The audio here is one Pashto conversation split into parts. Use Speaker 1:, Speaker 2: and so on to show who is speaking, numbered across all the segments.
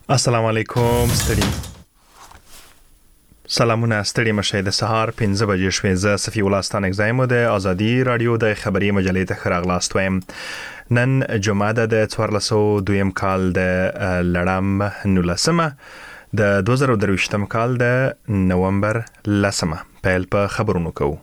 Speaker 1: السلام علیکم سلامونه ستړي مشه د سهار 5 بجې شوې ز صفي ولستان اگزایم د ازادي رادیو د خبري مجلې ته خراغلاست وایم نن جمعه د 1402 کال د لړم 19 د 2023 کال د نومبر 10 پیل په خبرونو کوو.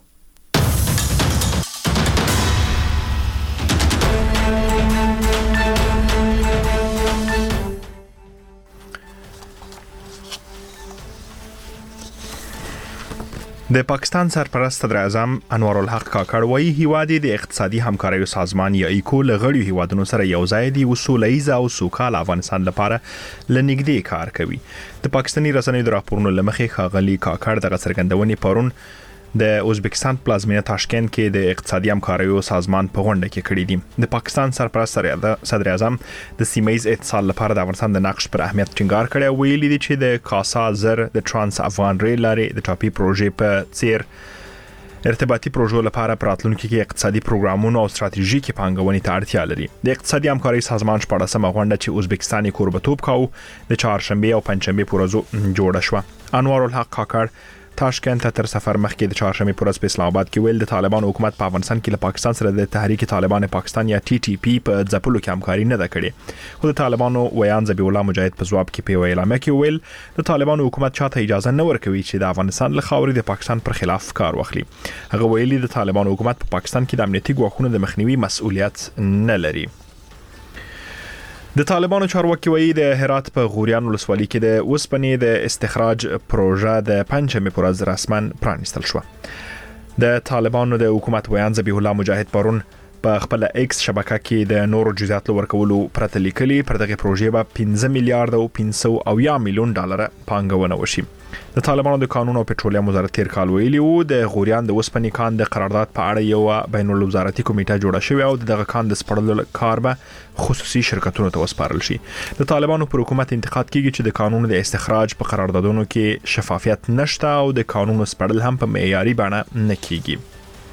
Speaker 1: د پاکستان سرپرست صدر اعظم انوار الحق کاکړ وایي هیواد د اقتصادي همکارۍ سازمان یا ایکو لغړی هیوادونو سره یوځای دی وسولېز او سوکال افغانستان لپاره لنګدې کار کوي. د پاکستاني رسنیو د راپورونو لمخې ښاغلي کاکړ د څرګندونې پرون د ازبکستان پلازمینه تاشکند کې د اقتصادي همکاریو سازمان په غونډه کې کړی دي. د پاکستان سرپرست صدر اعظم د سیمه‌ایز اتصال لپاره د افغانستان د نقش پر اهمیت ټینګار کړی او ویلي دي چې د کاسا زر د ترانس افغان ریل لارې د ټاپي پروژې په څیر ارتباطي پروژو لپاره پراتلونکو کې اقتصادي پروګرامونو او ستراتیژیکي پانګونې ته اړتیا لري. د اقتصادي همکارۍ سازمان 14مه غونډه چې ازبکستان کوربتوب کاوه د چهارشنبه او پنځشنبه په ورځو جوړه شوه. انوار الحق کاکړ تاشکند ته تر سفر مخکې د چهارشنبه پر ورځ په اسلام آباد کې ویل د طالبان حکومت په افغانستان کې له پاکستان سره د تحریک طالبان پاکستان یا ټي ټي پی په ځپلو کې همکاري نه ده کړې. خو د طالبانو ویان ذبیح الله مجاهد په ځواب کې په اعلامیه کې ویل د طالبانو حکومت چاته اجازه نه ورکوي چې د افغانستان له خاورې د پاکستان پر خلاف کار واخلي. هغه ویلي د طالبانو حکومت په پاکستان کې د امنیتي ګواښونو د مخنیوي مسؤلیت نه لري. د طالبانو چارواکي وایي د هرات په غوریان ولسوالۍ کې د اوسپنې د استخراج پروژه د پنځمې پر ورځ رسما پرانیستل شو. د طالبانو د حکومت ویان ذبیح الله مجاهد پرون په خپل ایکس شبکه کې د نورو جزئیات ورکولو پرته لیکلي پر دغه پروژې به 15 میلیارډ او 500 میلیون ډالر پانګونه وشي. د طالبانو د قانون او پټرولیم وزارت تیر کال ویلي وو د غوریان د اوسپنې کان د قرارداد په اړه یو بین الوزارتي کمیټه جوړه شوې او دغه کان د سپړلو کار به خصوصي شرکتونو ته وسپارل شي. د طالبانو پر حکومت انتقاد کیږي چې د قانون د استخراج په قراردادونو کې شفافیت نشته او د قانون سپړل هم په معیاري بڼه نه کیږي.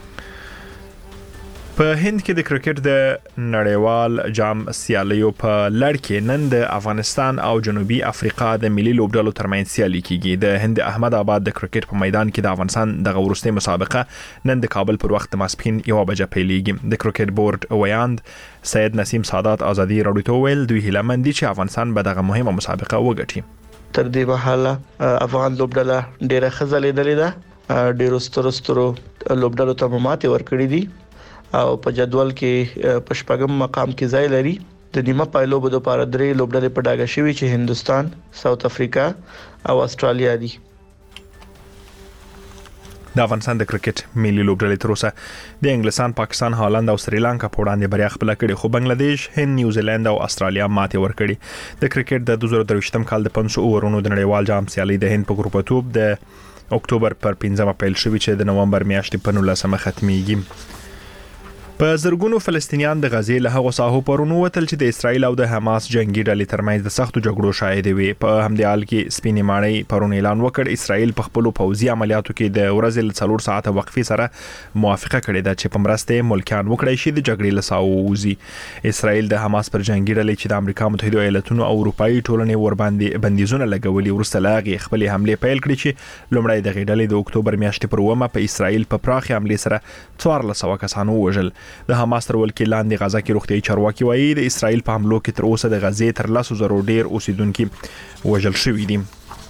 Speaker 1: په هند کې د کرکټ د نړیوال جام سیالیو په لړ کې نن د افغانستان او جنوبي افریقا د ملي لوبډلو ترمنځ سیالي کیږي. د هند احمد آباد د کرکټ په میدان کې د افغانستان د ورستۍ مسابقه نن د کابل پر وخت د ماسپښین 1 بجې پیلېږي. د کرکټ بورډ ویاند سید نسیم سادات ازادي رادیو ته ویل دوی هیله مند دي چې افغانستان به دغه مهمه مسابقه وګټي.
Speaker 2: تر دې مهاله افغان لوبډله ډېره خزلې دلې ده، ډېر سترسترو لوبډلو ته ماته ورکړې دي او په جدول کې په شپږم مقام کې ځای لري. د نیمه پایلو بده لپاره درې لوبډلې په ډاګه شوي چې هندستان، ساوث افریقا او استرالیا دي.
Speaker 1: د افغانستان د کرکټ ملي لوبډلې تر اوسه د انګلستان، پاکستان، هالند او سریلانکا په وړاندې بریا خپل کړې، خو بنگلاديش، هند، نیوزیلند او استرالیا ماته ورکړي. د کرکټ د 2023 کال د 500 اورونو د نړیوال جام سیالي د هند په ګروپتوب د اکتوبر پر 15 پیل شوې چې د نومبر میاشتې په 19 ختميږي. په زرګونو فلسطینیان د غزې له هغو ساحو پرونو وتل چې د اسرایل او د حماس جنگي ډلې ترمنځ د سختو جګړو شاهد وي. په همدې حال کې سپینې ماڼۍ پرون اعلان وکړ اسرایل په خپل پوځي عملیاتو کې د ورځې له 4 ساعته وقفې سره موافقه کړې ده چې په مرسته ملکیان وکړي شي د جګړې له ساحو وځي. اسرایل د حماس پر جنگي ډلې چې د امریکا متحده ایالاتونو او اروپאי ټولنې ور باندې بندیزونه لګولي ورسته لاغي خپل حمله پیل کړې چې لومړی د غېډلې د اکتوبر میاشتې پر 1 په اسرایل په پراخ حمله سره 1400 کسانو وژل. د حماس تر ولکې لاندې غزا کې روغتيایي چارواکي وایي د اسرایل په حملو کې تر اوسه د غزې تر 100,000 ډیر اوسیدونکو وژل شوي دي.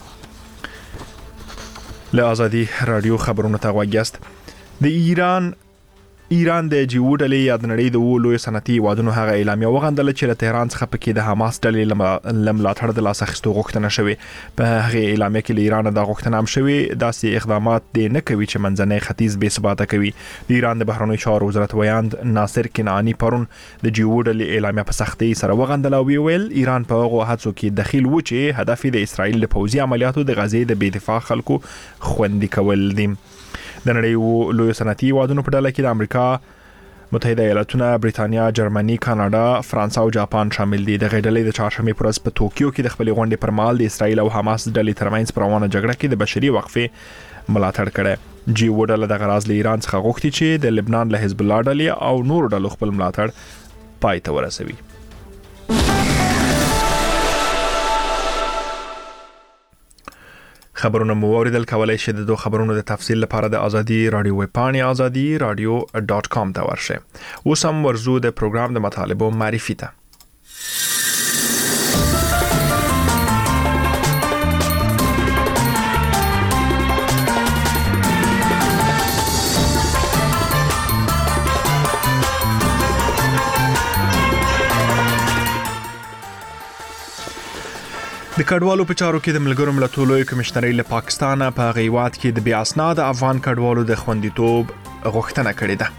Speaker 1: له ازادي رادیو خبرونو ته غوږیاست. د ایران د جیوډلې یاد نړۍ د لوی صنعتي هیوادونو هغه اعلامیه وغندله چې له تهران څخه پکې د حماس ډلې لملاتړ د لاس اخیستو غوښتنه شوې. په هغه اعلامیه کې له ایران د غوښتنه هم شوې داسې اقدامات د نه کوي چې منځنۍ ختیځ بې ثباته کوي. د ایران د بهرنیو چارو وزارت ویاند ناصر کنعانی پرون د جیوډلې اعلامیه په سختۍ سره وغندله او ویل ایران په هغه هڅو کې دخیل و چې هدف د اسرایل د پوځي عملیاتو د غزې د بې دفاع خلکو خوندي کول دي. د نړۍ لوی صنعتي هیوادونو په ډله کې د امریکا متحده ایالاتونه، بریتانیا، جرمني، کاناډا، فرانس او جاپان شامل دي. د غېډلې د چهارشنبه پر ورځ په توکیو کې د خپل غونډې پر مهال د اسرایل او حماس ډلې ترمنځ پر روانه جګړه کې د بشري وقفې ملاتړ کړی. جی وډل د غراز له ایران څخه غوښتي چې د لبنان له حزب الله ډلې او نور ډلو خپل ملاتړ پای ته ورسوي. خبرونه مو اوریدل کولای شئ د خبرونو د تفصیل لپاره د ازادي رادیو ویب پاڼې azadi.radio.com ته ورشئ. اوس هم ورزو د پروګرام د مطالبو معرفي ته. د کډوالو په چارو کې د ملګرو ملتونو لوی کمشنري له پاکستان په غیوات کې د بې اسناد افغان کډوالو د خوندیتوب غوښتنه کړې ده.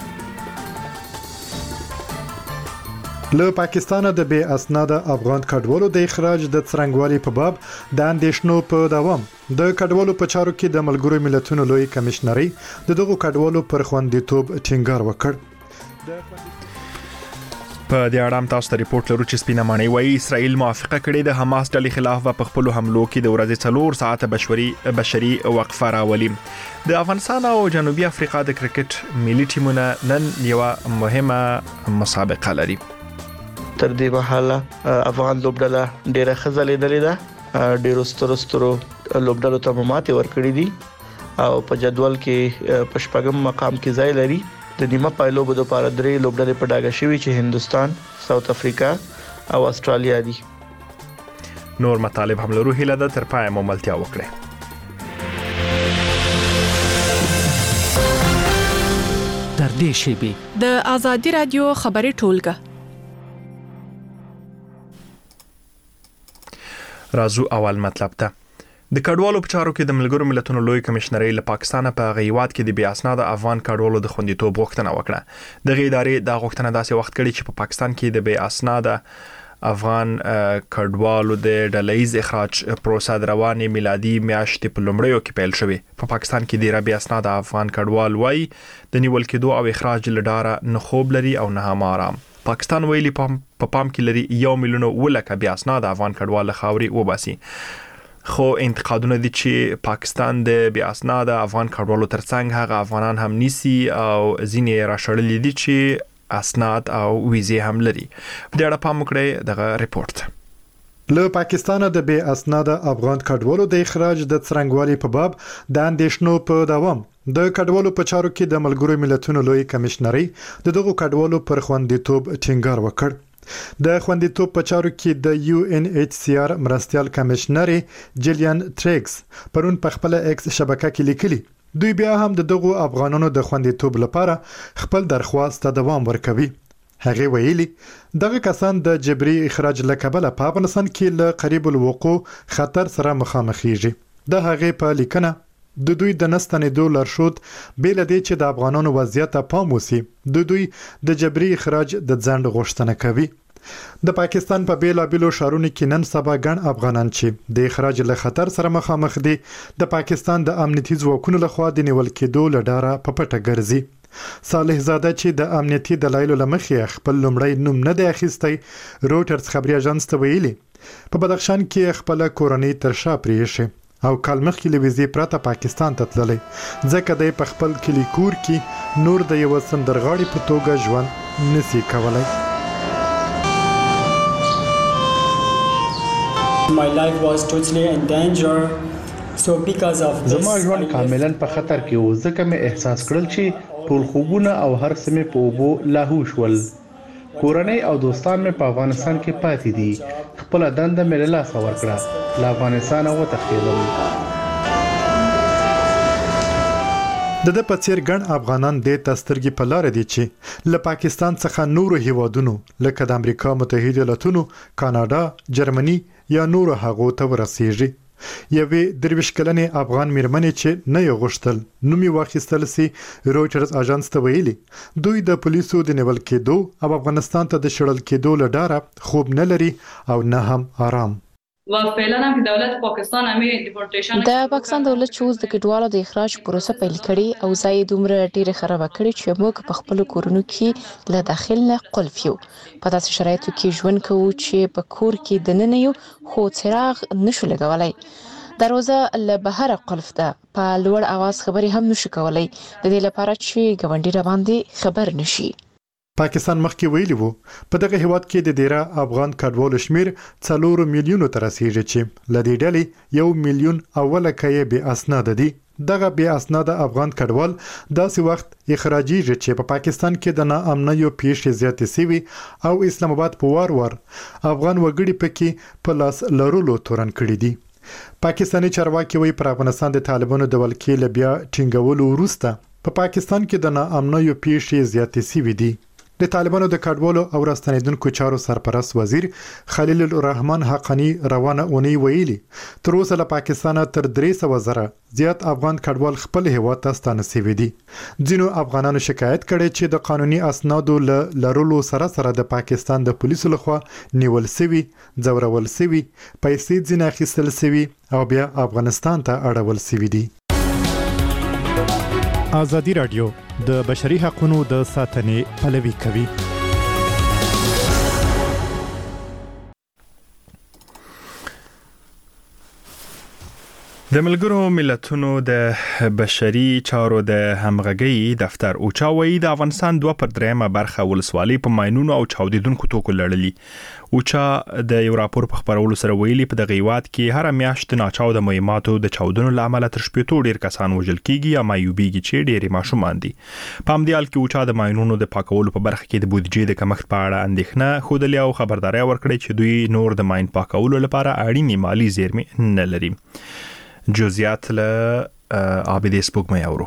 Speaker 3: له پاکستان د بې اسناد افغان کډوالو د اخراج د څرنګوالي په باب د اندېښنو په دوام د کډوالو په چارو کې د ملګرو ملتونو لوی کمشنري دغه کډوالو پر خوندیتوب ټینګار وکړ. په دې اړه هم تاسو ته ریپورت لرو چې سپینه مانی وایي اسرائیل موافقه کړې د حماس ډلې خلاف په خپل حملو کې د ورځې 4 ساعته بشري وقفه راولي. د افغانستان او جنوبي افریقا د کرکټ ملي ټیمونه نن یو مهمه مسابقه لري.
Speaker 2: تر دې مهاله افغان لوبډله ډیره خزلېدلې ده، ډیرو سترو لوبډلو ته ماتې ورکړې دي او په جدول کې په شپږم مقام کې ځای لري. د نیمه پایلو په لپاره درې لوبډلې په ډاګه شوي چې هندستان، ساوث افریقا او استرالیا دي.
Speaker 1: نور مطالب هم لرو، هیله ده تر پای مو ملتیا وکړي.
Speaker 4: در دې شیبي
Speaker 5: د ازادي رادیو خبري ټولګه
Speaker 1: رازو اول مطلب ته. د کډوالو په چارو کې د ملګرو ملتونو لوی کمشنري له پاکستان په غیوات کې د بې اسناد افغان کډوالو د خوندیتوب غوښتنه وکړه. د ادارې د غوښتنه داسې وخت کړي چې په پاکستان کې د بې اسناد افغان کډوالو د ډلهیز اخراج پروسه د روانې میلادي میاشتې په لومړیو کې پیل شوې. په پاکستان کې د بې اسناد افغان کډوال وای د نیول کېدو او اخراج لډاره نه خوب لري او نه هم آرام. پاکستان ویلي په پام کې لري 1 میلیون ولکه بې اسناد افغان کډوال خاوري وباسي. خو انتقادونه دي چې پاکستان د بې اسناد افغان کډوالو ترڅنګ هغه افغانان هم نیسي او ځینې راشړلي دي چې اسناد او ویزې هم لري. په دې اړه پام وکړئ دغه ریپورت.
Speaker 3: له پاکستان د بې اسناد افغان کډوالو د اخراج د څرنګوالي په باب د اندېښنو په دوام د کډوالو په چارو کې د ملګرو ملتونو لوی کمشنري دغه کډوالو پر خوندیتوب ټینګار وکړ. د خوندیتوب په چارو کې د UNHCR مرستيال کمشنر جیلیان ټریکس پرون په خپل ایکس شبکه کې لیکلي دوی بیا هم دغه افغانانو د خوندیتوب لپاره خپل درخواست ته دوام ورکوي. هغه ویلي دغه کسان د جبري اخراج لکبل په افغانستان کې له قریب الوقوع خطر سره مخامخېږي. د هغه په لیکنه د دوی د نستنېدو لارښود بیل دی چې د افغانانو وضعیت ته پام وسی د دوی د جبري اخراج د ځند غوښتنه کوي. د پاکستان په بیلابیلو شهرونو کې نن سبا ګڼ افغانان چې د اخراج له خطر سره مخامخ دي د پاکستان د امنیتي ځواکونو لخوا د نیول کېدو لډاره په پټه ګرځي. صالح زاده چې د امنیتي دلایلو لمخې خپل لومړی نوم نه دی اخیستی روټرز خبري اژانس ته ویلي په بدخشان کې خپل کورنۍ تر شا پریښي او کال مخکې لويزي پراته پاکستان ته تللی ځکه د په خپل کلی کور کې نور د یو سندرغاړي په توګه ژوند نسی کولای.
Speaker 6: My life was totally in danger. So because of this
Speaker 7: زما ژوند کاملا په خطر کې و ځکه مې احساس کړل چې ټول خوبونه او هر څه مې په اوبو لاهو شول. کورنۍ او دوستان مې په افغانستان کې پاتې دي. خپل دنده مې له لاسه ورکړه. له افغانستان وتښتېدم.
Speaker 3: د پڅیر ګڼ افغانان د تسترګي په لار دي چې له پاکستان څخه نورو هیوادونو لکه د امریکا متحده ایالاتونو، کاناډا، جرمني یا نورو هغو ته ورسیږي. یوې درویش کلنې افغان میرمنې چې نه یو غشتل نومي واخیستل سي روټرز اژانس ته ویلي دوی د پولیسو د نیول کېدو او افغانستان ته د شړل کېدو لډاره خوب نه لري او نه هم آرام.
Speaker 8: و فعلا هم که دولت پاکستان همې دیپورټیشن
Speaker 9: د پاکستان دولت چې اوس د کډوالو د اخراج پروسه پیل کړي او ځای دومره ډیره خراب کړي چې موږ په خپل کورونو کې له داخل نه قلف یو په داسې شرایطو کې ژوند کوو چې په کور کې د نن یو خو څراغ نشو لګولای. دروازه له بهر قلف ده په لوړ اواز خبري هم نشو کولای د دې لپاره چې ګاونډي را باندې خبر نشي.
Speaker 3: پاکستان مخکې ویلي وو په دغه هیواد کې د ډیره افغان کډوالو شمیر 4 میلیونو ته رسیدي چې لدې ډلې 1 میلیون اوله کې به اسناد دي. دغه به اسناد افغان کډوال داسې وخت اخراجي چې په پاکستان کې د ناامنیو پیښې زیاتې سوي او اسلام آباد په وار افغان وګړي پکې په لاس لرلو تورن کړی دي. پاکستاني چارواکي وایي پر افغانستان د طالبانو د ولکې لبیا ټینګولو وروسته په پاکستان کې د ناامنیو پیښې زیاتې سوي دي. د طالبانو د کډوالو او راستنیدونکو چارو سرپرست وزیر خلیل الرحمن حقانی روانه اونۍ ویلي تر اوسه له پاکستان تر 300 زره زیات افغان کډوال خپل هیواد ته ستانه شوي دي. ځینو افغانانو شکایت کړي چې د قانوني اسنادو لرلو سره د پاکستان د پولیسو لخوا نیول شوي، ځورول شوي، پیسې ځینې اخیستل شوي او بیا افغانستان ته اړول شوي دي. ازادي رادیو د بشري حقوقو د ساتنې پلوي کوي.
Speaker 1: د ملګرو ملتونو د بشري چارو د همغږي دفتر اوچا وایي د افغانستان 2/3 برخه ولسوالۍ په ماینونو او چاودیدونکو توکو لړلي. اوچا د یو راپور په خبرولو سره ویلي په دغه هیواد کې هر میاشت ناچاو د مهماتو د چاودنو لامل تر 70 ډیر کسان وژل کیږي یا مایوبیږي چې ډېری ماشومان دي. په همدې حال کې اوچا د ماینونو د پاکولو په برخه کې د بودیجې د کمښت په اړه اندېښنه خوده او خبرداري ورکړي چې دوی نور د ماین پاکولو لپاره اړینې مالی زیرمې نه لري. جزئیات له عابد سپوږمۍ اورو.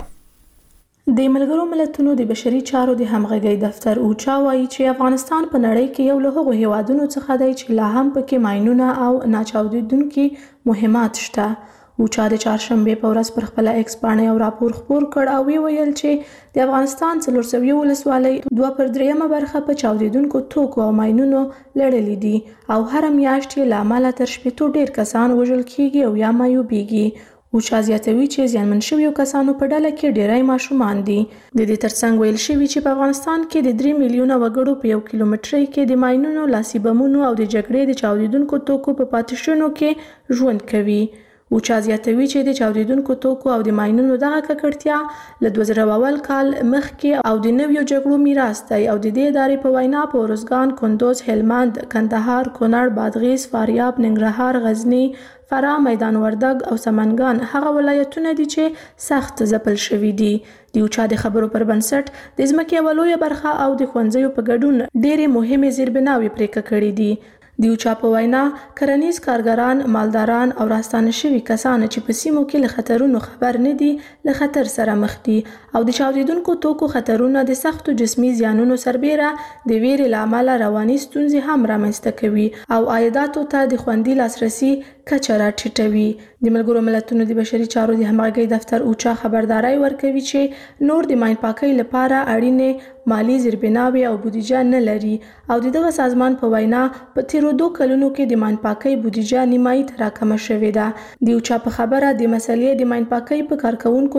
Speaker 10: د ملګرو ملتونو د بشري چارو د همغږي دفتر اوچا وایي چې افغانستان په نړۍ کې یو له هغو هیوادونو څخه دی چې لا هم پکې ماینونه او ناچاودیدونکي مهمات شته. اوچا د چهارشنبه په ورځ پر خپل ایکس باندې یو راپور خپور کړ او ویل چې د افغانستان 400 ولسوالۍ 2/3 برخه په چاودیدونکو توکو او ماینونو لړلې دي او هر میاشت یې لامل تر 70 ډیر کسان وژل کیږي او یا مایوبیږي. اوچا زیاتوي چې زیانمن شویو کسانو په ډله کې ډیری ماشومان دي. د دې ترڅنګ ویل شوی چې په افغانستان کې د 3 میلیونه وګړو په 1 کیلومترۍ کې د ماینونو، لاسي بمونو او د جګړې د چاودیدونکو توکو په پاتېشونو کې ژوند کوي. اوچا زیاتوي چې د چاودیدونکو توکو او د ماینونو دغه ککړتیا له 2000 کال مخکې او د نویو جګړو میراث دی او د دې ادارې په وینا په ارزګان، کندوز، هلمند، کندهار، کونړ، بادغیس، فاریاب، ننګرهار، غزنی، فراه، میدان وردګ او سمنګان هغه ولایتونه دي چې سخت ځپل شوي دي. د اوچا د خبرو پر بنسټ د ځمکې یوه لویه برخه او د ښوونځیو په ګډون ډېرې مهمې زیربناوې پرېکړه کړې دي. د اوچا په وینا کرنیز کارګران، مالداران او راستانه شوي کسان چې په سیمو کې له خطرونو خبر نه دي له خطر سره مخ دي او د چاودیدونکو توکو خطرونه د سختو جسمي زیانونو سربېره د ویرې له امله رواني ستونزې هم رامنځته کوي او عایداتو ته د خوندي لاسرسي کچه راټیټوي. د ملګرو ملتونو د بشري چارو د همغږي دفتر اوچا خبرداري ورکوي چې نور د ماین پاکۍ لپاره اړینې مالی زیربناوې او بودیجه نه لري او دغه سازمان په وینا په تیرو 2 کلونو کې د ماین پاکۍ بودیجه نیمایي ته راکمه شوې ده. د اوچا په خبره د مسلې د ماین پاکۍ په کارکونکو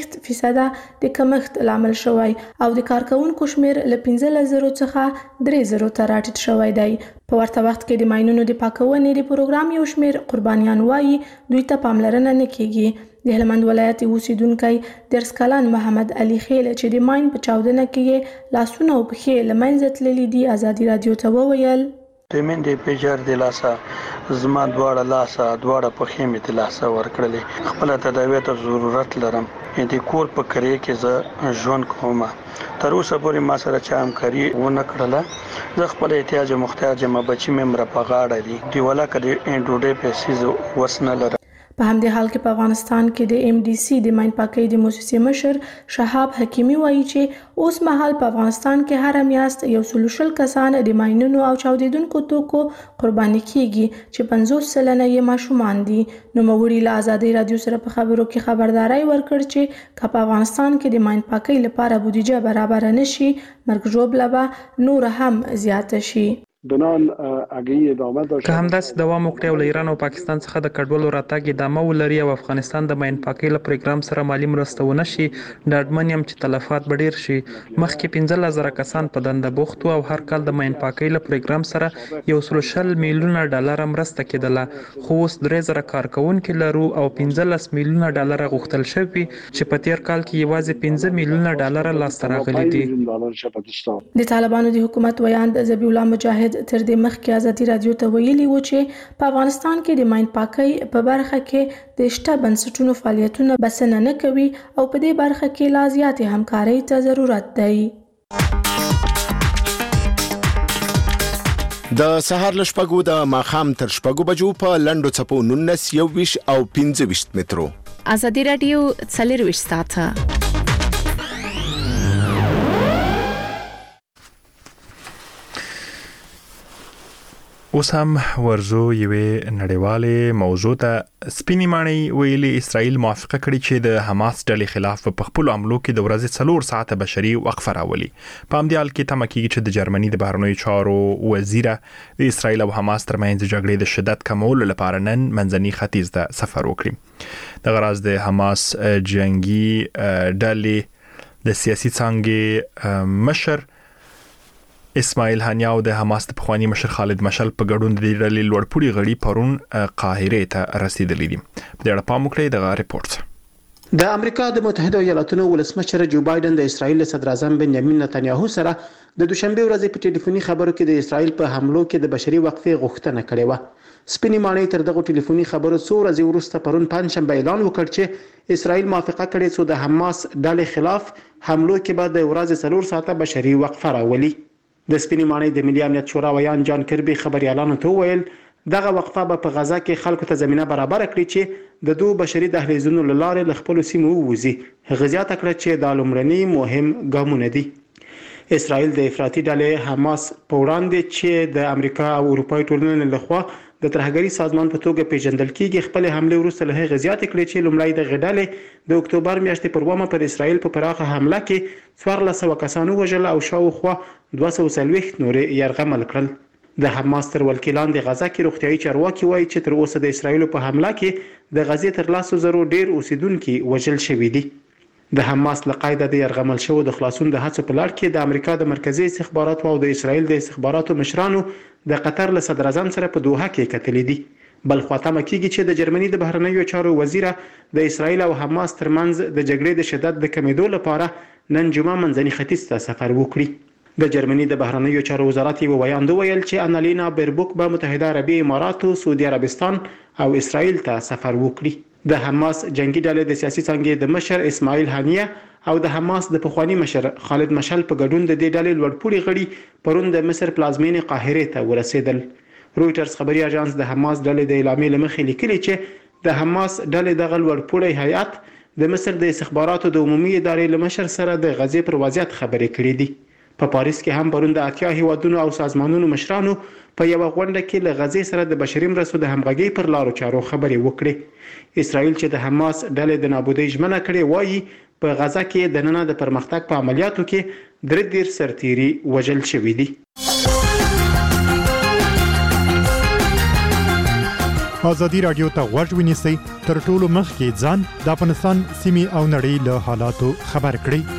Speaker 10: 40% د کمښت لامل شوی او د کارکونکو شمیر له 15,000 څخه 3,000 ته راټیټ شوی دی. په ورته وخت کې د ماینونو د پاکونې د پروګرام یو شمیر قربانیان وایي دوی ته پاملرنه نه کیږي. د هلمند ولایت اوسیدونکی 30 کلن محمد علي خیل چې د ماین په چاودنه کې لاسونه او پښې له منځه تللي دي ازادي رادیو ته وویل
Speaker 2: د من د پیجر د لاسه زما دواړه پښې مې د لاسه ورکړلې. خپل تداوی ته ضرورت لرم. د کور په کری کې زه ژوند کوم. تر اوسه پورې ما سره چا همکاري ونه کړله. زه خپل احتیاج محتاج ما بچی مې مر په غاړه دي. دی ولا کړي ډوډۍ پیسې وسنه لرم.
Speaker 10: په همدې حال کې په افغانستان کې د MDC د ماین پاکۍ د موسسې مشر شهاب حکیمي وایي چې اوس مهال په افغانستان کې هر میاشت 120 کسان د ماینونو او چاودیدونکو توکو قرباني کیږي چې 50% یې ماشومان دي. نوموړي له ازادي رادیو سره په خبرو کې خبرداري ورکړ چې په افغانستان کې د ماین پاکۍ لپاره بودیجه برابر نشي مرګ ژوبله به نور هم زیات شي.
Speaker 11: بنان اگه ادامه داشت
Speaker 12: که همداسې دوام وکړي او له ایران او پاکستان څخه د کډوالو راتګ ادامه ولري او افغانستان د ماین پاکۍ له پروګرام سره مالی مرسته ونه شي، ډاډمن یم چې تلفات به ډیر شي. مخکې 15,000 کسان په دنده بوخت وو او هر کال د ماین پاکۍ له پروګرام سره 140 میلیونه ډالر مرسته کېدله، خو اوس 3,000 کارکونکي لرو او 15 میلیونه ډالر غوښتل شوي چې په تیر کال کې یوازې 15 میلیونه ډالر لاسته راغلي دي.
Speaker 10: د طالبانو د حکومت ویاند ذبیح الله مجاهد تر دې مخکې ازادي رادیو ته ویلي و چې په افغانستان کې د ماین پاکۍ په برخه کې د شته بنسټونو فعالیتونه بسنه نه کوي او په دې برخه کې لا زیاتې همکارۍ ته ضرورت دی.
Speaker 13: د سهار له شپږو د ماښام تر شپږو بجو په لنډو څپو 19 21 او 25 مترو.
Speaker 9: ازادي رادیو 24 ساعته.
Speaker 1: اوس هم ورزو یوې نړیوالې موضوع ته. سپینې ماڼۍ ویلي اسرائیل موافقه کړې چې د حماس ډلې خلاف په خپل حملو کې د ورځې 4 ساعته بشري وقفه راولي. په همدې حال کې تمه کېږي چې د جرمني د بهرنیو چارو وزیره د اسرائیل او حماس ترمنځ جګړې د شدت کمولو لپاره نن منځني ختیځ ته سفر وکړي. د غراض د حماس جنگي ډلې د سیاسي څانګې مشر اسماعیل هانیه او د حماس د پخوانی مشر خالد مشعل په ګډون د ډلې لوړپوړي غړي پرون قاهره ته رسیدلي دي. په دې اړه پام وکړئ د ریپورت.
Speaker 14: د امریکا د متحده ایالاتونو ولسمشر جو بایدن د اسرائیل صدر اعظم بنیامین نتنیاهو سره د دوشنبه ورځې په ټلیفوني خبرو کې د اسرائیل په حملو کې د بشري وقفې غوښتنه کړې و. سپینې ماڼۍ تر دغه ټلیفوني خبرو څو ورځې وروسته پرون پنځشنبه اعلان وکړ چې اسرائیل موافقه کړې چې د حماس ډلې خلاف حملو کې به د ورځې 4 ساعته بشري وقفه راولي. د سپینې ماڼۍ د ملي امنیت شورا ویان جان کربي خبريالانو ته وویل دغه وقفه به په غزا کې خلکو ته زمينه برابر کړي چې د دوه بشري دهلیزونو لاره له خپل سیمو ووزي. غزيات کړ چې د لومړني مهم ګامونه دي. اسرائیل د افراطي ډلې حماس په وړاندې چې د امریکا او اروپای ټولنې لخوا د ترهګری سازمان په توګه پیژندل کیږي خپل حمله وروسته له غزيات کړي چې لومړی د غډلې د اکتوبر میاشتې پر ومه پر اسرائیل په پراخه حمله کې 1400 کسانو وژل او شاوخوا 240 نورې يرغمل کړل. د حماس تر ولکیلان د غزا کې روغتيایي چارواکي وایي چې تر اوسه د اسرائیل په حمله کې د غزې تر 100,000 ډیر اوسیدونکو وژل شوي دي. د حماس لقایده د يرغمل شو د خلاصون د هڅو په لړ کې د امریکا د مرکزی استخباراتو او د اسرائیل د استخباراتو مشرانو د قطر له صدر اعظم سره په دوحه کې کتلې دي. بل خو تمه کېږي چې د جرمني د بهرنیو چارو وزیره د اسرائیل او حماس ترمنځ د جګړې د شدت د کمیدو لپاره نن جمعه منځني ختیځ ته سفر وکړي. د جرمني د بهرنیو چارو وزارت یو ویاند ویل چې انالینا بیربوک به متحده عربی اماراتو، سعودي عربستان او اسرائیل ته سفر وکړي. د حماس جنگي ډلې د سیاسي څنګه د مشر اسماعیل هانیه او د حماس د پخوانی مشر خالد مشعل په ګډون د دې ډلې لوړپوړي غړي پرون د مصر پلازمینې قاهره ته ورسېدل. رويټرز خبري اژانس د حماس ډلې د اعلامیې لمخې لیکلي چې د حماس ډلې د لوړپوړي هیئت د مصر د استخباراتو د عمومي ادارې لمشر سره د غزې پر وضعیت خبرې کړې دي. په پاریس کې هم پرون د 80 هیوادونو او سازمانونو مشرانو په یو غونډه کې له غزې سره د بشري مرستو د همغږي پر لارو چارو خبرې وکړې. اسرائیل چې د حماس ډلې د نابودۍ ژمنه کړې وایي په غزا کې د نن د پرمختګ په عملیاتو کې 3 سرتیري وژل شوي دي.
Speaker 3: ازادي رادیو ته غوږ ونیسئ تر ټولو مخکې ځان د افغانستان سیمې او نړۍ له حالاتو خبر کړئ.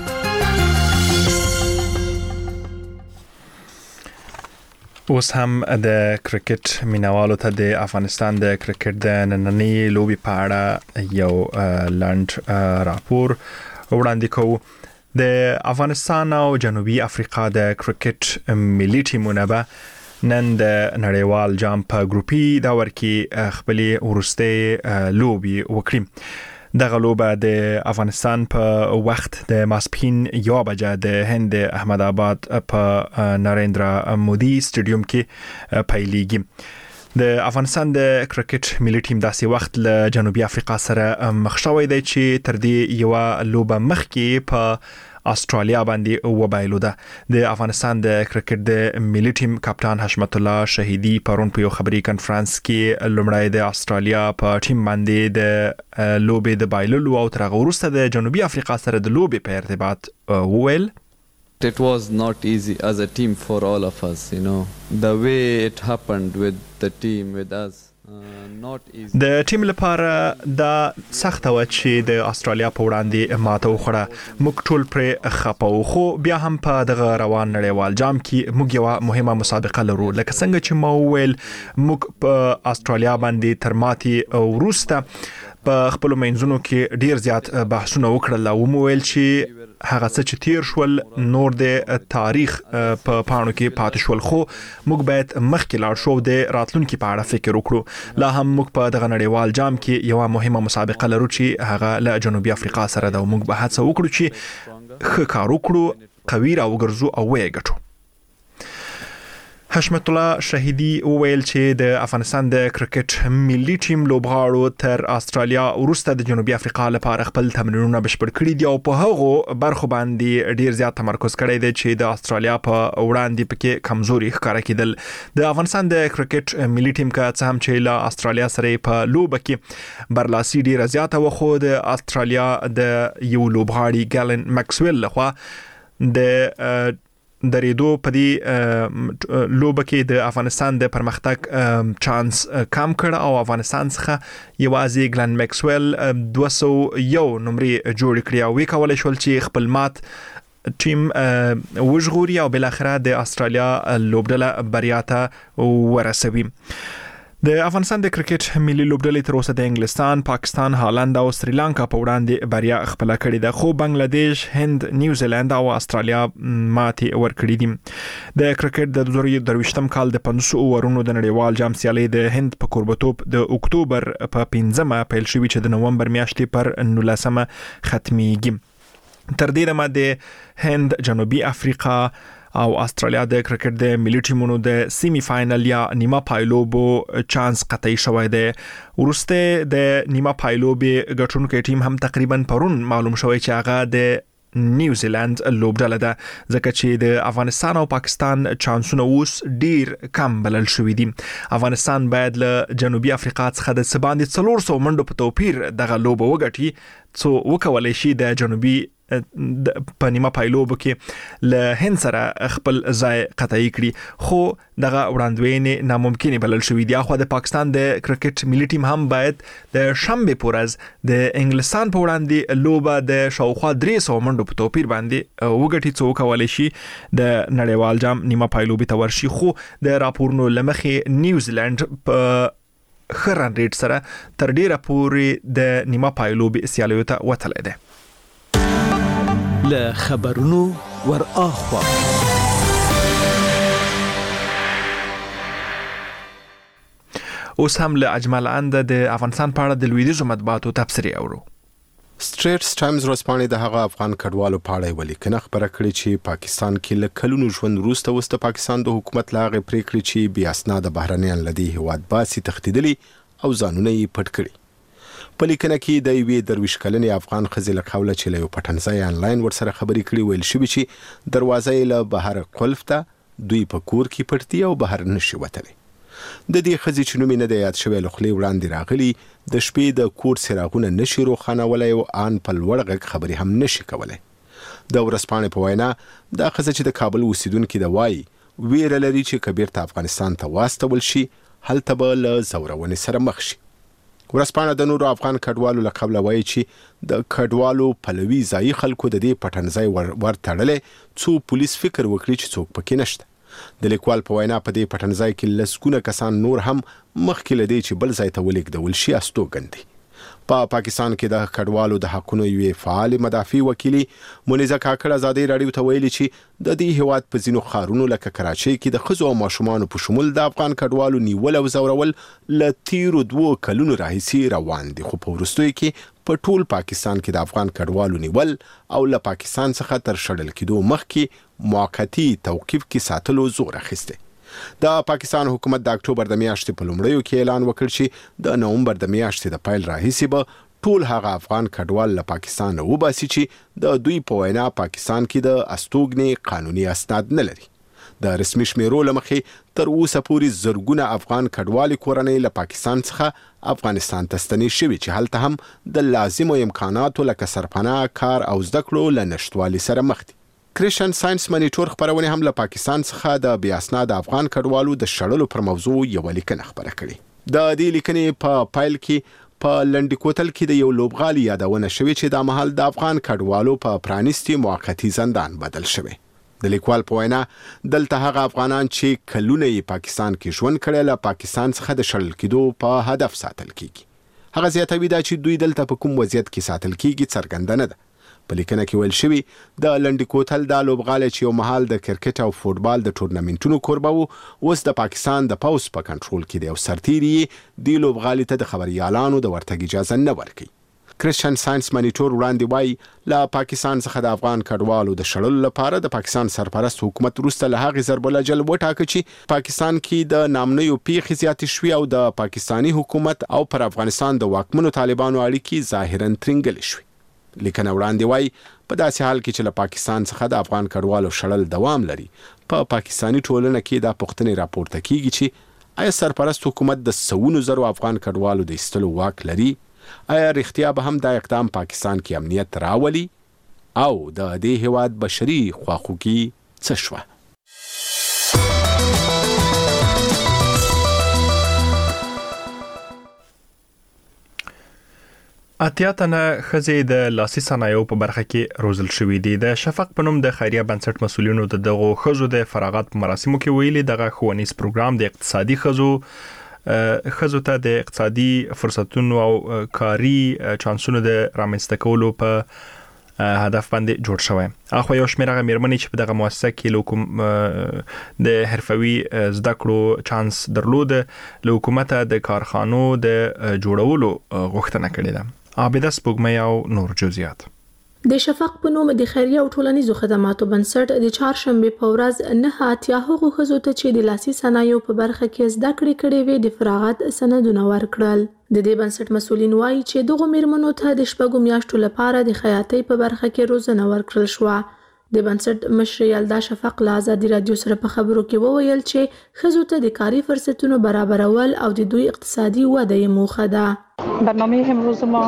Speaker 1: اوس هم د کرکټ مینوالو ته د افغانستان د کرکټ د نننۍ لوبي په اړه یو لاند راپور وړاندې کوو. د افغانستان او جنوبي افریقا د کرکټ ملي ټیمونه به نن د نړیوال جام په ګروپي دور کې خپل ورسته لوبي وکړي. دغه لوبه د افغانستان په وخت د ماسپښین 1 بجې د هند احمد آباد په نریندرا مودي سټیډیوم کې پیلېږي. د افغانستان د کرکټ ملي ټیم داسې وخت له جنوبي افریقا سره مخ شوی دی چې تر دې یو لوبه مخکې په استرالیا باندې وبایلو ده. د افغانستان د کرکټ د ملي ټیم کپتان حشمت الله شهیدی پرون په یو خبري کانفرنس کې لومړی د استرالیا په ټیم باندې د لوبې د بایللو او تر هغه وروسته د جنوبي افریقا سره د لوبې په ارتباط وویل.
Speaker 15: It was not easy as a team for all of us, you know. The way it happened with the team, with us, not easy.
Speaker 1: د ټیم لپاره دا سخت و چې د استرالیا په وړاندې ماته وخوړه. موږ ټول پر خپو خو بیا هم په دغه روان نړیوال جام کې موږ یو مهمه مسابقه لرو. لکه څنګه چې ما وویل موږ په استرالیا باندې تر ماتې وروسته په خپل منځونو کې ډیر زیات بحثونه وکړل او موویل چې هغه څه چې تیر شول نور د تاریخ په پاڼو کې پاتې شول خو موږ باید مخکې لاړ شو د راتلونکي په اړه فکر وکړو. لا هم موږ په دغه نړیوال جام کې یو مهمه مسابقه لرو چې هغه له جنوبي افریقا سره ده. موږ به هڅه وکړو چې ښه کار وکړو، قوي راوګرځو او ویې ګټو. حشمت الله شهیدی وویل چې د افغانستان د کرکټ ملي ټیم لوبغاړو تر استرالیا وروسته د جنوبي افریقا لپاره خپل تمرینونه بشپړ کړي دي او په هغه برخو باندې ډیر زیات تمرکز کړی دی چې د استرالیا په وړاندې پکې کمزوري ښکاره کېدل. د افغانستان د کرکټ ملي ټیم کا څه هم چې له استرالیا سره په لوبه کې برلاسي ډیر زیاته و خو د استرالیا د یو لوبغاړي ګالن ماکسویل لخوا د درېدو په دې لوبه کې د افغانستان د پرمختګ چانس کم کړ او افغانستان څخه یوازې ګلن ماکسویل 201 نمرې جوړ کړی او وکولای شول چې خپل مات ټیم وژغوري او بل اخره د استرالیا لوبډله بریا ته ورسوي. د افغانستان د کرکټ ملي لوبډلې تر اوسه د انګلستان، پاکستان، هالند او سریلانکا په وړاندې بریا خپل کړې ده خو بنگلاديش، هند، نیوزیلند او استرالیا ماتې ورکړې دي. د کرکټ د 2023م کال د 500 اورونو د نړیوال جام سیالي د هند په کوربتوب د اکتوبر په 15مه پیل شوې چې د نومبر میاشتې پر 19مه ختميږي. تر دې دمه د هند، جنوبي افریقا او استرالیا د کرکټ د ملي ټیمونو د سیمی فائنل یا نیمه پایلوبو چانس قطعي شوی دی. ورسته د نیمه پایلوبې ګټونکو ټیم هم تقریبا پرون معلوم شوی چې هغه د نیوزیلند لوبډله ده ځکه چې د افغانستان او پاکستان چانسونه اوس ډیر کم بلل شوی دي. افغانستان باید له جنوبي افریقا څخه د سباندې 400 منډو په توپیر دغه لوبه وګټي څو وکولای شي د جنوبي په نیمه پایلوبو کې له هند سره خپل ځای قطعي کړي خو دغه وړاندوینې ناممکن بلل شوې دي. خو د پاکستان د کرکټ ملي ټیم هم باید د شنبه پورز د انګلستان په وړاندې لوبه د شاوخوا 300 منډو په توپیر باندې وګټي څو کولای شي د نړیوال جام نیمه پایلوبي ته ورشي. خو د راپورونو لمخې نیوزیلند په خرن ریټ سره تر ډیره پورې د نیمه پایلوبي سیالیو ته وتلی دی.
Speaker 4: له خبرونو ور اخوا
Speaker 1: اوس هم له اجمل اند د افغانستان په اړه د لویدیزو مطبوعاتو تبصرې اورو.
Speaker 13: سټریټس ټایمز ورځپاڼې د هغه افغان کډوالو په اړه ولیکنه خبره کړې چې پاکستان کې له کلونو ژوند وروسته پاکستان د حکومت لاغې پریکړې چې بیا اسناد بهرنیان لدی هواد باسي تختیدلی او ځانونه یې پټ کړي. په لیکنه کې د یوې درویش کلنې افغان ښځې له قوله چې له یو پټنځای آنلاین ورسره خبرې کړي ویل شوي چې دروازه یې له بهر قلف ته دوی په کور کې پټ دي او بهر نشي وتلی. د دې ښځې چې نوم یې نه دی یاد شوی له خولې وړاندې راغلي د شپې د کور څراغونه نشي روښانولی او ان په لوړ غږ خبرې هم نشي کولی. د ورځپاڼې په وینا دا ښځه چې د کابل اوسیدونکې ده وایي ویره لري چې که بیرته افغانستان ته واستول شي هلته به له ځورونې سره مخ شي. ورځپاڼه د نورو افغان کډوالو له قبله وایي چې د کډوالو پلوي ځایي خلکو د دې پټنځای ورتړلی څو پولیس فکر وکړي چې څوک پکې نشته. د لیکوال په وینا په دې پټنځای کې لسګونه کسان نور هم مخکې له دې چې بل ځای ته ولېږدول شي استوګن دي. په پاکستان کې د کډوالو د حقونو یوې فعال مدافع وکیلي مونیزه کاکړ ازادي راډیو ته ویلي چې د دې هیواد په ځینو ښارونو لکه کراچۍ کې د ښځو او ماشومانو په شمول د افغان کډوالو نیول او ځورول له تیرو 2 کلونو راهیسې روان دي خو په وروستیو کې په ټول پاکستان کې د افغان کډوالو نیول او له پاکستان څخه تر شړل کېدو مخکې موقتی توقیف کې ساتلو زور اخیستی. د پاکستان حکومت د اکتوبر د میاشتې په لومړیو کې اعلان وکړ چې د نومبر د میاشتې د پیل راهیسې به ټول هغه افغان کډوال له پاکستان وباسي چې د دوی په وینا پاکستان کې د استوګنې قانوني اسناد نه لري. د رسمي شمیرو له مخې تر اوسه پورې زرګونه افغان کډوالې کورنۍ له پاکستان څخه افغانستان ته ستنې شوي چې هلته هم د لازمو امکاناتو لکه سرپناه، کار او زده کړو له نشتوالي سره مخ دي. کریشن ساينس مانیټور خبرونه هم له پاکستان څخه د بې اسناد افغان کډوالو د شړلو پر موضوع یو لیکنه خبره کړې د دې لیکنې په پایل کې په لنډی کوتل کې د یو لوبغالي یادونه شوې چې د محل د افغان کډوالو په پرانیستي موقتی زندان بدل شوی د لیکوال په وینا دلته هغه افغانان چې کلونه یې پاکستان کې ژوند کړي له پاکستان څخه د شړل کېدو په هدف ساتل کیږي هغه زیاتوي دا چې دوی دلته په کوم وضعیت کې ساتل کیږي څرګنده نه ده په لیکنه کې ویل شوی د لنډی کوتل د لوبغالي چې یو محل د کرکټ او فوتبال د ټورنمنټونو کوربه وو اوس د پاکستان د پوز په کنټرول کې دی او سرتیري د لوبغالي ته د خبريالانو د ورتګ اجازه نه ورکړي کریشن ساينس مانیټور وړاندې وایي له پاکستان څخه د افغان کډوالو د شړلو لپاره د پاکستان سرپرست حکومت وروسته له هغې ضرب الجل وټاکه چې پاکستان کې د نامنیو پیښې زیاتې شوې او د پاکستانی حکومت او پر افغانستان د واکمنو طالبانو اړیکې ظاهرا ترنګل شوې لیکنه وړاندې وایي په داسې حال کې چې له پاکستان څخه د افغان کډوالو شړل دوام لري په پاکستانی ټولنه کې دا پوښتنې راپورته کیږي چې آیا سرپرست حکومت د سوونو زرو افغان کډوالو د ایستلو واک لري آیا رښتیا به هم دا اقدام پاکستان کې امنیت راولي او د دې هیواد بشري خواخوږي څه شوه
Speaker 1: اتیا تنه ښځې د لاسي صنایعو په برخه کې روزل شوې دي د شفق په نوم د خیریه بنسټ مسولینو د دغه ښځو د فراغت په مراسمو کې ویلي دغه ښوونیز پروګرام د اقتصادي ښځو ته د اقتصادي فرصتونو او کاري چانسونو د رامنځته کولو په هدف باندې جوړ شوی. اخو یو شمېر هغه میرمنې چې په دغه مؤسسه کې د حرفوي زده کړو چانس درلود له حکومت د کارخانو د جوړولو غوښتنه کړې ده. عابده سپوږمۍ او نور جزئیات.
Speaker 10: د شفق په نوم د خیریه او ټولنیزو خدماتو بنسټ د چهارشنبه په ورځ نه اتیا هغو ښځو ته چې د لاسي صنایعو په برخه کې زده کړې کړې وې د فراغت سندونه ورکړل. د دې بنسټ مسولین وایي چې دغه میرمنو ته د شپږو میاشتو لپاره د خیاطۍ په برخه کې روزنه ورکړل شوه. د بنسټ مشر یلدا شفق له ازادي رادیو سره په خبرو کې وویل چې ښځو ته د کاري فرصتونو برابرول او د دوی اقتصادي وده یې موخه ده.
Speaker 16: برنامه امروز ما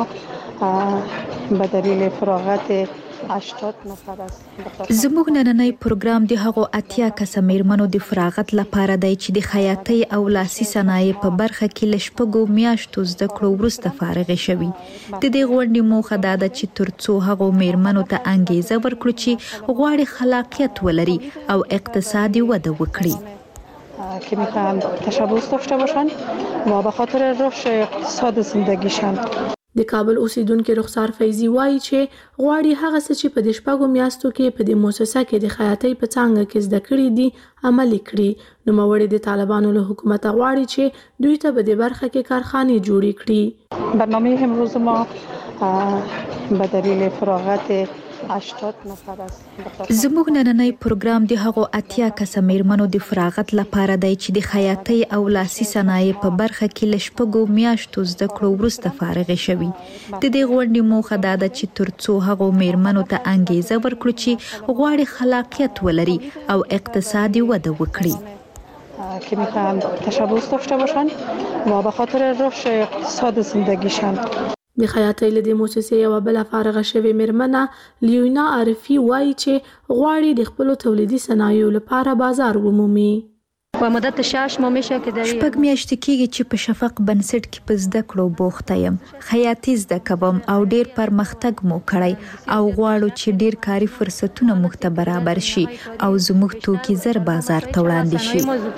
Speaker 16: به دلیل فراغت 80 نفر است.
Speaker 17: زموږ نننی پروګرام د هغو اتیا کسه میرمنو د فراغت لپاره دی چې د خیاطۍ او لاسي صنایع په برخه کې له شپږو میاشتو زده کړو وروسته فارغې شوي. د دې غونډې موخه دا ده چې ترڅو هغو میرمنو ته انګیزه ورکړو چې غواړي خلاقیت ولري او اقتصادي وده وکړي.
Speaker 16: که میخوان تشبث داشته باشن و به خاطر رشد اقتصاد زندگیشان.
Speaker 10: د کابل اوسیدونکو رخسار فیضی وایي چې غواړي هغه څه چې په دې شپږو میاشتو کې په دې مؤسسه کې د خیاطۍ په څانګه کې زده کړي دي عملي کړي. نوموړي د طالبانو له حکومت غواړي چې دوی ته په دې برخه کې کارخانې جوړې کړي.
Speaker 16: برنامه امروز ما به دلیل فراغت 80 نفر است.
Speaker 17: زموږ نننی پروګرام د هغو اتیا کسه میرمنو د فراغت لپاره دی چې د خیاطۍ او لاسي صنایع په برخه کې له شپږو میاشتو زده کړو وروسته فارغې شوي. د دې غونډې موخه دا ده چې ترڅو هغو میرمنو ته انګیزه ورکړو چې غواړي خلاقیت ولري او اقتصادي وده وکړي.
Speaker 16: که میخوان تشبث داشته باشن و به خاطر رشد اقتصاد زندگیشان.
Speaker 10: د خیاطۍ له دې مؤسسې یوه بله فارغه شوې میرمنه لیونا عارفي وایي چې غواړي د خپلو تولیدي صنایعو لپاره بازار ومومي.
Speaker 17: شپږ میاشتې کېږي چې په شفق بنسټ کې په زده کړو بوخته یم. خیاطي زده کوم او ډیر پرمختګ مو کړی او غواړو چې ډیر کاري فرصتونه موږ ته برابر شي او زموږ توکي زر بازار ته وړاندې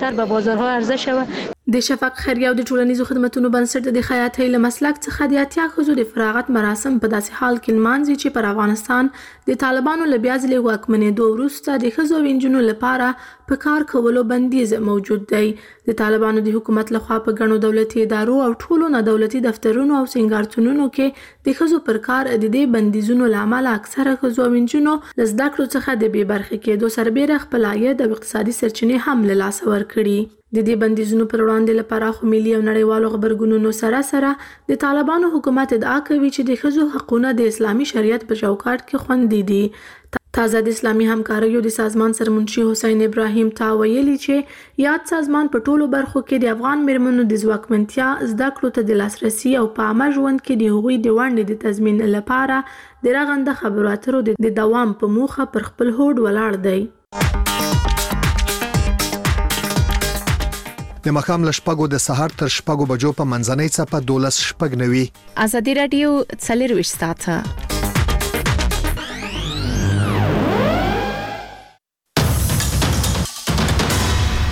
Speaker 10: شي. د شفق خیریه او د ټولنیزو خدماتو بنسټ د خیاطۍ له مسلک څخه د اتیا ښځو د فراغت مراسم په داسې حال کې لمانځي چې پر افغانستان د طالبانو له بیا ځلې واکمنېدو وروسته د ښځو او نجونو لپاره په کار کولو بندیز موجود دی. د طالبانو د حکومت لخوا په ګڼو دولتي ادارو او ټولو نه دولتي دفترونو او سینګارتونونو کې د ښځو پر کار د دې بندیزونو له امله اکثره ښځو او نجونو له زده کړو څخه د بې برخې کېدو سربیره خپل عاید او اقتصادي سرچینې هم له لاسه ورکړي. د دې بندیزونو پر وړاندې لپاره خو ملي او نړیوالو غبرګونونو سره د طالبانو حکومت ادعا کوي چې د ښځو حقونه د اسلامي شریعت په چوکاټ کې خوندي دي. تازه د اسلامي همکاریو د سازمان سرمنشي حسین ابراهیم تا ویلي چې یاد سازمان په ټولو برخو کې د افغان میرمنو د ځواکمنتیا زده کړو ته د لاسرسي او په عامه ژوند کې د هغوی د ونډې د تضمین لپاره د رغنده خبرو اترو د دوام په موخه پر خپل هوډ ولاړ دی.
Speaker 18: د مخام لشپګو د سحر تر شپګو بجو په منځنۍ څپه 12 شپګ نوي.
Speaker 5: ازادي رادیو 24 ساعته